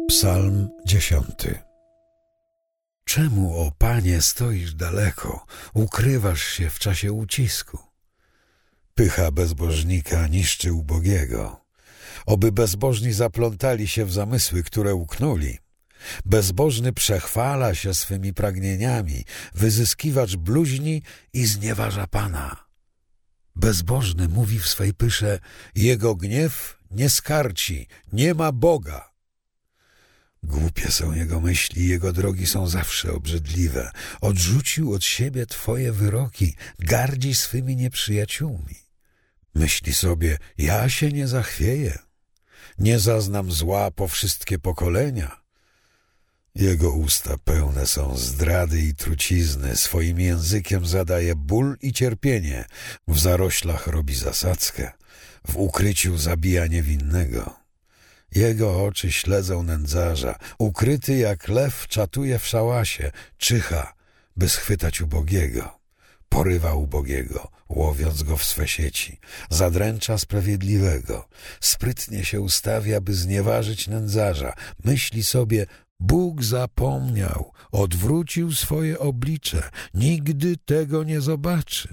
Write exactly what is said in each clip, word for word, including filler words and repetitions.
Psalm dziesiąty. Czemu, o Panie, stoisz daleko, ukrywasz się w czasie ucisku? Pycha bezbożnika niszczy ubogiego. Oby bezbożni zaplątali się w zamysły, które uknuli. Bezbożny przechwala się swymi pragnieniami, wyzyskiwacz bluźni i znieważa Pana. Bezbożny mówi w swej pysze, jego gniew nie skarci, nie ma Boga. Głupie są jego myśli, jego drogi są zawsze obrzydliwe. Odrzucił od siebie Twoje wyroki, gardzi swymi nieprzyjaciółmi. Myśli sobie, ja się nie zachwieję, nie zaznam zła po wszystkie pokolenia. Jego usta pełne są zdrady i trucizny, swoim językiem zadaje ból i cierpienie, w zaroślach robi zasadzkę, w ukryciu zabija niewinnego. Jego oczy śledzą nędzarza, ukryty jak lew czatuje w szałasie, czyha, by schwytać ubogiego. Porywa ubogiego, łowiąc go w swe sieci, zadręcza sprawiedliwego, sprytnie się ustawia, by znieważyć nędzarza. Myśli sobie, Bóg zapomniał, odwrócił swoje oblicze, nigdy tego nie zobaczy.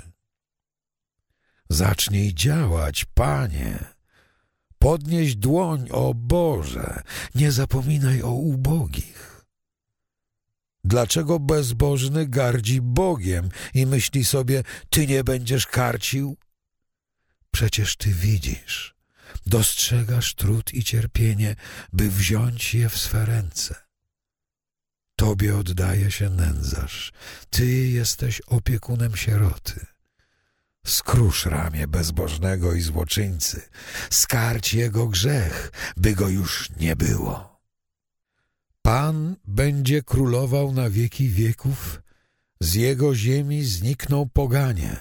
Zacznij działać, Panie. Podnieś dłoń, o Boże, nie zapominaj o ubogich. Dlaczego bezbożny gardzi Bogiem i myśli sobie, Ty nie będziesz karcił? Przecież Ty widzisz, dostrzegasz trud i cierpienie, by wziąć je w swe ręce. Tobie oddaje się nędzarz, Ty jesteś opiekunem sieroty. Skrusz ramię bezbożnego i złoczyńcy, skarć jego grzech, by go już nie było. Pan będzie królował na wieki wieków, z jego ziemi znikną poganie.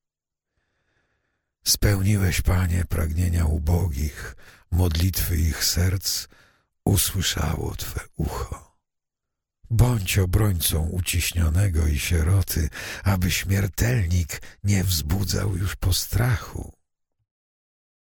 Spełniłeś, Panie, pragnienia ubogich, modlitwy ich serc usłyszało Twe ucho. Bądź obrońcą uciśnionego i sieroty, aby śmiertelnik nie wzbudzał już postrachu.